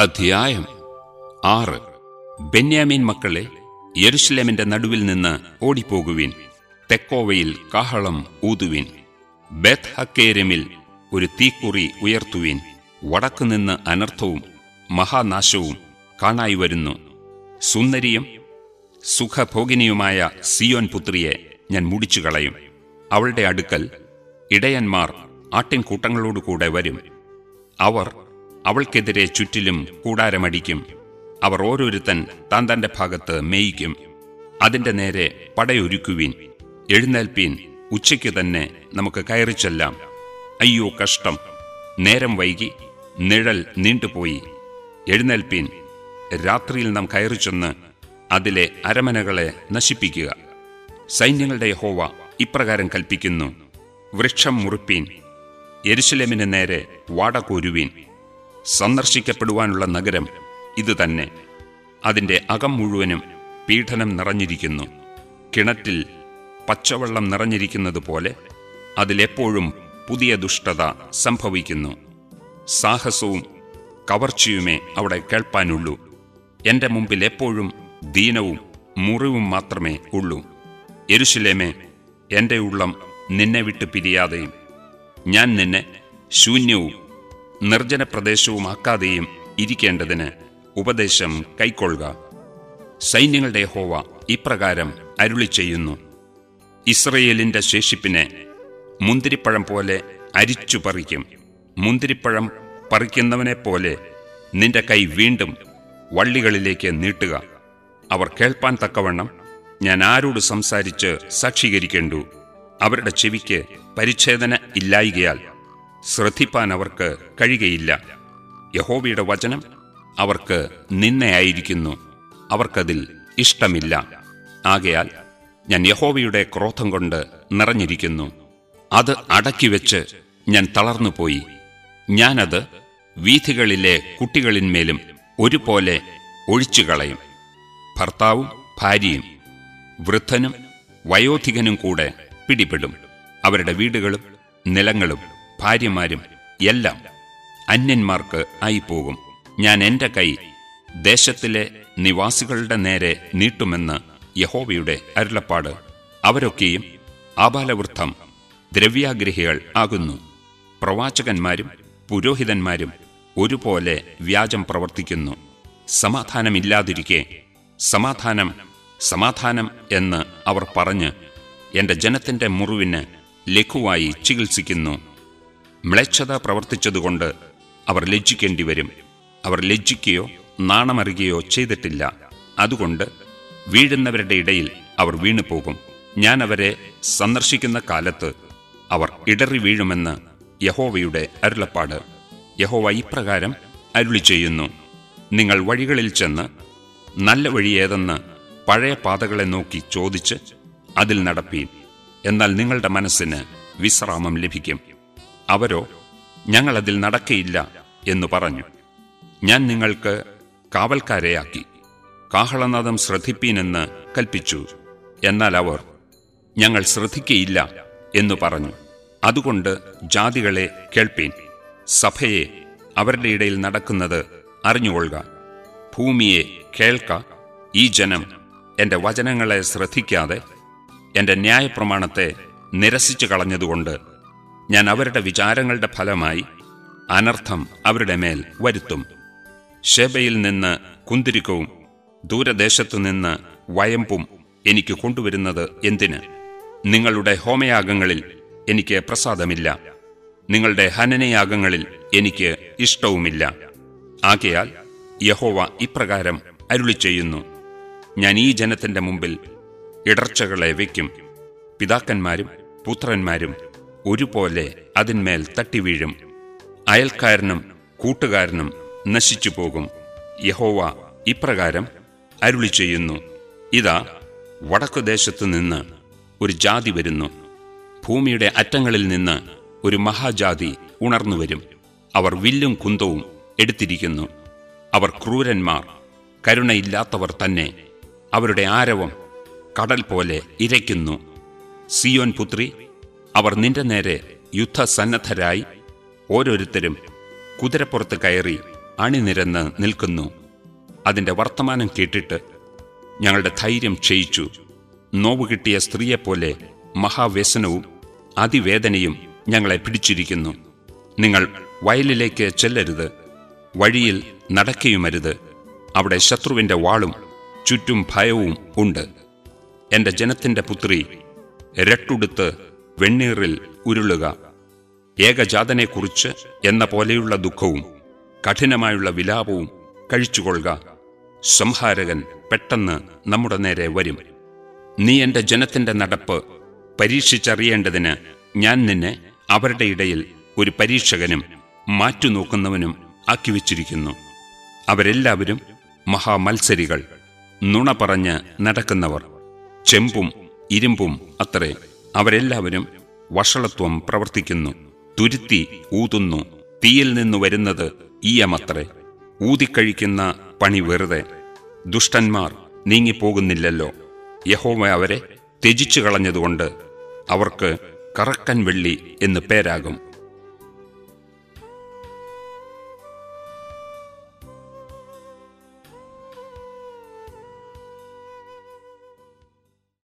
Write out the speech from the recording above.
അധ്യായം 6. ബെന്യാമീൻ മക്കളെ, യെരുശലേമിന്റെ നടുവിൽ നിന്ന് ഓടിപ്പോകുവിൻ. തെക്കോവയിൽ കാഹളം ഊതുവിൻ. ബേത്ത് ഹക്കേരിമിൽ ഒരു തീക്കുറി ഉയർത്തുവിൻ. വടക്കുനിന്ന് അനർത്ഥവും മഹാനാശവും കാണായി വരുന്നു. സുന്ദരിയും സുഖഭോഗിനിയുമായ സിയോൻ പുത്രിയെ ഞാൻ മുടിച്ചുകളയും. അവളുടെ അടുക്കൽ ഇടയന്മാർ ആട്ടിൻകൂട്ടങ്ങളോടുകൂടെ വരും. അവർ അവൾക്കെതിരെ ചുറ്റിലും കൂടാരമടിക്കും. അവർ ഓരോരുത്തൻ താൻ തന്റെ ഭാഗത്ത് മേയിക്കും. അതിന്റെ നേരെ പടയൊരുക്കുവീൻ. എഴുന്നേൽപ്പീൻ, ഉച്ചയ്ക്ക് തന്നെ നമുക്ക് കയറിച്ചെല്ലാം. അയ്യോ കഷ്ടം! നേരം വൈകി, നിഴൽ നീണ്ടുപോയി. എഴുന്നേൽപ്പീൻ, രാത്രിയിൽ നാം കയറിച്ചെന്ന് അതിലെ അരമനകളെ നശിപ്പിക്കുക. സൈന്യങ്ങളുടെ യഹോവ ഇപ്രകാരം കൽപ്പിക്കുന്നു: വൃക്ഷം മുറിപ്പീൻ, യെരുശലേമിന് നേരെ വാട കോരുവീൻ. സന്ദർശിക്കപ്പെടുവാനുള്ള നഗരം ഇതുതന്നെ. അതിന്റെ അകം മുഴുവനും പീഡനം നിറഞ്ഞിരിക്കുന്നു. കിണറ്റിൽ പച്ചവെള്ളം നിറഞ്ഞിരിക്കുന്നത് പോലെ അതിലെപ്പോഴും പുതിയ ദുഷ്ടത സംഭവിക്കുന്നു. സാഹസവും കവർച്ചയുമേ അവിടെ കേൾപ്പാനുള്ളൂ. എന്റെ മുമ്പിൽ എപ്പോഴും ദീനവും മുറിവും മാത്രമേ ഉള്ളൂ. യെരുശലേമേ, എന്റെ ഉള്ളം നിന്നെ വിട്ട് പിരിയാതെയും ഞാൻ നിന്നെ ശൂന്യവും നിർജ്ജന പ്രദേശവുമാക്കാതെയും ഇരിക്കേണ്ടതിന് ഉപദേശം കൈക്കൊള്ളുക. സൈന്യങ്ങളുടെ യഹോവ ഇപ്രകാരം അരുളി ചെയ്യുന്നു: ഇസ്രയേലിന്റെ ശേഷിപ്പിനെ മുന്തിരിപ്പഴം പോലെ അരിച്ചു പറിക്കും. മുന്തിരിപ്പഴം പറിക്കുന്നവനെപ്പോലെ നിന്റെ കൈ വീണ്ടും വള്ളികളിലേക്ക് നീട്ടുക. അവർ കേൾപ്പാൻ തക്കവണ്ണം ഞാൻ ആരോട് സംസാരിച്ച് സാക്ഷീകരിക്കേണ്ടു? അവരുടെ ചെവിക്ക് പരിച്ഛേദന ഇല്ലായികയാൽ ശ്രദ്ധിപ്പാൻ അവർക്ക് കഴിയുകയില്ല. യഹോവയുടെ വചനം അവർക്ക് നിന്നയായിരിക്കുന്നു. അവർക്കതിൽ ഇഷ്ടമില്ല. ആകയാൽ ഞാൻ യഹോവയുടെ ക്രോധം കൊണ്ട് നിറഞ്ഞിരിക്കുന്നു. അത് അടക്കിവെച്ച് ഞാൻ തളർന്നുപോയി. ഞാനത് വീഥികളിലെ കുട്ടികളിന്മേലും ഒരുപോലെ ഒഴിച്ചുകളയും. ഭർത്താവും ഭാര്യയും വൃദ്ധനും വയോധികനും കൂടെ പിടിപെടും. അവരുടെ വീടുകളും നിലങ്ങളും ഭാര്യമാരും എല്ലാം അന്യന്മാർക്ക് ആയിപ്പോകും. ഞാൻ എന്റെ കൈ ദേശത്തിലെ നിവാസികളുടെ നേരെ നീട്ടുമെന്ന് യഹോവയുടെ അരുളപ്പാട്. അവരൊക്കെയും ആബാലവൃദ്ധം ദ്രവ്യാഗ്രഹികൾ ആകുന്നു. പ്രവാചകന്മാരും പുരോഹിതന്മാരും ഒരുപോലെ വ്യാജം പ്രവർത്തിക്കുന്നു. സമാധാനമില്ലാതിരിക്കെ സമാധാനം സമാധാനം എന്ന് അവർ പറഞ്ഞ് എന്റെ ജനത്തിന്റെ മുറിവിന് ലഘുവായി ചികിത്സിക്കുന്നു. മ്ലേച്ഛത പ്രവർത്തിച്ചതുകൊണ്ട് അവർ ലജ്ജിക്കേണ്ടി വരും. അവർ ലജ്ജിക്കുകയോ നാണമറിയുകയോ ചെയ്തിട്ടില്ല. അതുകൊണ്ട് വീഴുന്നവരുടെ ഇടയിൽ അവർ വീണുപോകും. ഞാൻ അവരെ സന്ദർശിക്കുന്ന കാലത്ത് അവർ ഇടറി വീഴുമെന്ന് യഹോവയുടെ അരുളപ്പാട്. യഹോവ ഇപ്രകാരം അരുളി ചെയ്യുന്നു: നിങ്ങൾ വഴികളിൽ ചെന്ന് നല്ല വഴി ഏതെന്ന് പഴയ പാതകളെ നോക്കി ചോദിച്ച് അതിൽ നടപ്പീൻ. എന്നാൽ നിങ്ങളുടെ മനസ്സിന് വിശ്രാമം ലഭിക്കും. അവരോ ഞങ്ങളതിൽ നടക്കയില്ല എന്നു പറഞ്ഞു. ഞാൻ നിങ്ങൾക്ക് കാവൽക്കാരെയാക്കി കാഹളനാദം ശ്രദ്ധിപ്പീനെന്ന് കൽപ്പിച്ചു. എന്നാൽ അവർ ഞങ്ങൾ ശ്രദ്ധിക്കയില്ല എന്നു പറഞ്ഞു. അതുകൊണ്ട് ജാതികളെ കേൾപ്പീൻ, സഭയെ അവരുടെ ഇടയിൽ നടക്കുന്നത് അറിഞ്ഞുകൊള്ളുക. ഭൂമിയെ കേൾക്ക. ഈ ജനം എന്റെ വചനങ്ങളെ ശ്രദ്ധിക്കാതെ എന്റെ ന്യായപ്രമാണത്തെ നിരസിച്ചു കളഞ്ഞതുകൊണ്ട് ഞാൻ അവരുടെ വിചാരങ്ങളുടെ ഫലമായി അനർത്ഥം അവരുടെ മേൽ വരുത്തും. ശേബയിൽ നിന്ന് കുന്തിരിക്കവും ദൂരദേശത്തുനിന്ന് വയമ്പും എനിക്ക് കൊണ്ടുവരുന്നത് എന്തിന്? നിങ്ങളുടെ ഹോമയാഗങ്ങളിൽ എനിക്ക് പ്രസാദമില്ല, നിങ്ങളുടെ ഹനനയാഗങ്ങളിൽ എനിക്ക് ഇഷ്ടവുമില്ല. ആകയാൽ യഹോവ ഇപ്രകാരം അരുളി ചെയ്യുന്നു: ഞാൻ ഈ ജനത്തിന്റെ മുമ്പിൽ ഇടർച്ചകളെ വയ്ക്കും. പിതാക്കന്മാരും പുത്രന്മാരും ഒരുപോലെ അതിന്മേൽ തട്ടിവീഴും. അയൽക്കാരനും കൂട്ടുകാരനും നശിച്ചുപോകും. യഹോവ ഇപ്രകാരം അരുളി ചെയ്യുന്നു: ഇതാ, വടക്കുദേശത്തു നിന്ന് ഒരു ജാതി വരുന്നു. ഭൂമിയുടെ അറ്റങ്ങളിൽ നിന്ന് ഒരു മഹാജാതി ഉണർന്നുവരും. അവർ വില്ലും കുന്തവും എടുത്തിരിക്കുന്നു. അവർ ക്രൂരന്മാർ, കരുണയില്ലാത്തവർ തന്നെ. അവരുടെ ആരവം കടൽ പോലെ ഇരയ്ക്കുന്നു. സിയോൻ പുത്രി, അവർ നിന്റെ നേരെ യുദ്ധസന്നദ്ധരായി ഓരോരുത്തരും കുതിരപ്പുറത്ത് കയറി അണിനിരന്ന് നിൽക്കുന്നു. അതിൻ്റെ വർത്തമാനം കേട്ടിട്ട് ഞങ്ങളുടെ ധൈര്യം ക്ഷയിച്ചു. നോവ് കിട്ടിയ സ്ത്രീയെപ്പോലെ മഹാവ്യസനവും അതിവേദനയും ഞങ്ങളെ പിടിച്ചിരിക്കുന്നു. നിങ്ങൾ വയലിലേക്ക് ചെല്ലരുത്, വഴിയിൽ നടക്കുകയുമരുത്. അവിടെ ശത്രുവിൻ്റെ വാളും ചുറ്റും ഭയവും ഉണ്ട്. എൻ്റെ ജനത്തിൻ്റെ പുത്രി, രട്ടുടുത്ത് വെണ്ണീറിൽ ഉരുളുക. ഏകജാതനെക്കുറിച്ച് എന്ന പോലെയുള്ള ദുഃഖവും കഠിനമായുള്ള വിലാപവും കഴിച്ചുകൊള്ളുക. സംഹാരകൻ പെട്ടെന്ന് നമ്മുടെ നേരെ വരും. നീ എൻ്റെ ജനത്തിൻ്റെ നടപ്പ് പരീക്ഷിച്ചറിയേണ്ടതിന് ഞാൻ നിന്നെ അവരുടെ ഇടയിൽ ഒരു പരീക്ഷകനും മാറ്റുനോക്കുന്നവനും ആക്കിവെച്ചിരിക്കുന്നു. അവരെല്ലാവരും മഹാമത്സരികൾ, നുണ പറഞ്ഞ് നടക്കുന്നവർ, ചെമ്പും ഇരുമ്പും അത്രേ. അവരെല്ലാവരും വഷളത്വം പ്രവർത്തിക്കുന്നു, തുരുത്തി ഊതുന്നു. തീയിൽ നിന്നു വരുന്നത് ഈയമത്രേ. ഊതിക്കഴിക്കുന്ന പണി വെറുതെ. ദുഷ്ടന്മാർ നീങ്ങിപ്പോകുന്നില്ലല്ലോ. യഹോവ അവരെ ത്യജിച്ചു കളഞ്ഞതുകൊണ്ട് അവർക്ക് കറക്കൻ വെള്ളി എന്ന് പേരാകും.